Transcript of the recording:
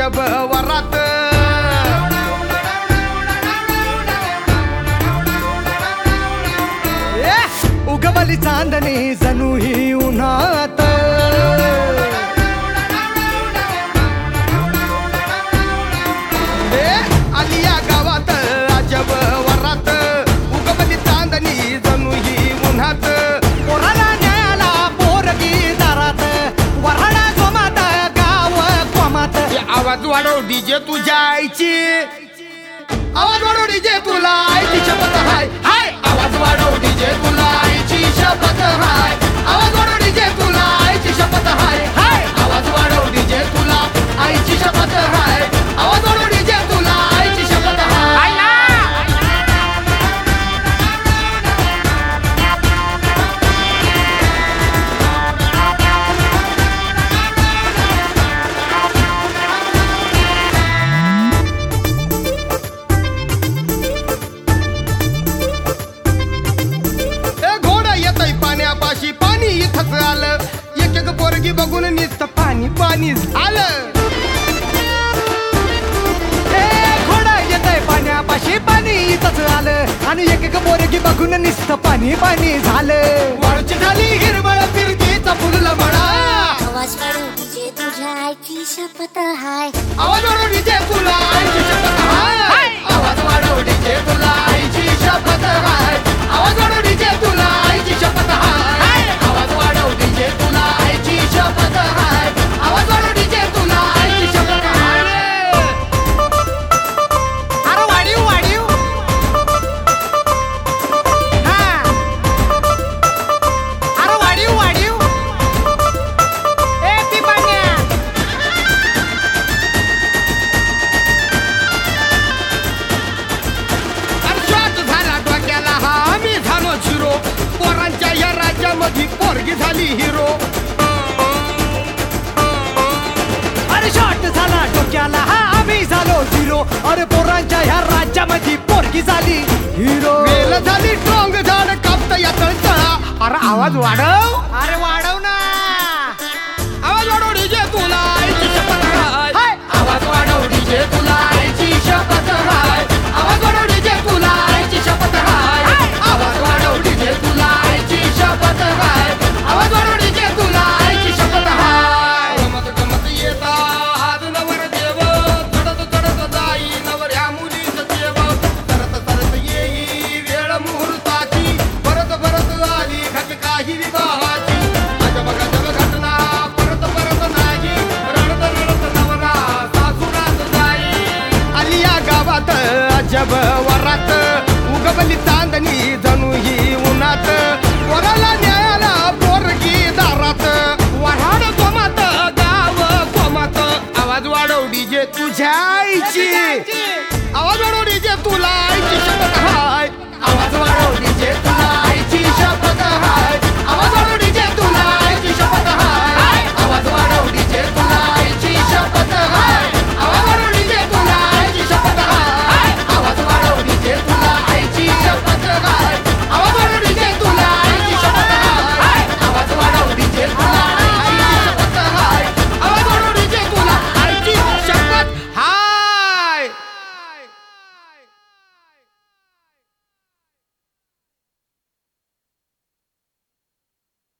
अजब वरात उगवली चांदणी जणू ही उन्हात आली या गावात अजब वरात उगवली चांदणी जणू ही उन्हात पोराला न्यायाला पोरगी दारात वराडा जोमात गाव कोमात आवाज वाढव डीजे तुझ्या आईची आवाज वाढव डीजे तुला आईची शपथ हाय हाय आवाज वाढव डीजे तुला आईची शपथ हाय आवाज वाढव डीजे तुला आईची शपथ हाय हाय आवाज वाढव डीजे तुला आईची शपथ हाय आवाज वाढव डीजे तुला आईची शपथ हाय पाण्यापाशी पाणी इथंच आलं एक एक पोरगी बघून नुसतं पाणी पाणी झालं घोडा येतय पाण्यापाशी पाणी इथंच आलं आणि एक एक पोरगी बघून नुसतं पाणी पाणी झालं वाळूची झाली हिरवळ फिरकीचा फुलला म्हणा आवाज वाढव डीजे तुझ्या आईची शपथ हाय आवाज वाढव डीजे तुला आईची शपथ हाय आवाज वाढव डीजे तुला आईची शपथ हाय आवाज वाढव डीजे तुला आईची शपथ हाय आवाज वाढव डीजे तुला आईची शपथ हाय आवाज वाढव डीजे तुला आईची शपथ हाय अरे वाढीव वाढीव हा अरे वाढीव वाढीव ए ती पाण्या अर्जात झाला डोक्याला हा आम्ही झालो झिरो पोरांच्या या राज्यामध्ये पोरगी झाली हिरो अरे शॉट झाला डोक्याला हा आम्ही झालो झिरो अरे पोरांच्या ह्या राज्यामध्ये पोरगी झाली हिरो वेल झाली स्ट्रॉंग झाड कापता या तळतळा अरे आवाज वाढव अरे वाढव ना आवाज वाढव डीजे तुला आईची शपथ हाय आवाज वाढव डीजे तुला आईची शपथ हाय आवाज वाढव डीजे तुला आईची शपथ हाय आवाज वाढव डीजे तुला आईची शपथ हाय आवाज वाढव डीजे तुला आईची शपथ हाय गमत गमत येता आज नवर देव चढत चढत जाई नवर ह्या मुलीचं देव सरत सरत येई वेळ मुहूर्ताची परत परत आली घट काही विवाहाची अजब गजब घटना परत परत नाही रडत रडत नवरा सासुरात जाई आली या गावात अजब वरात उगवली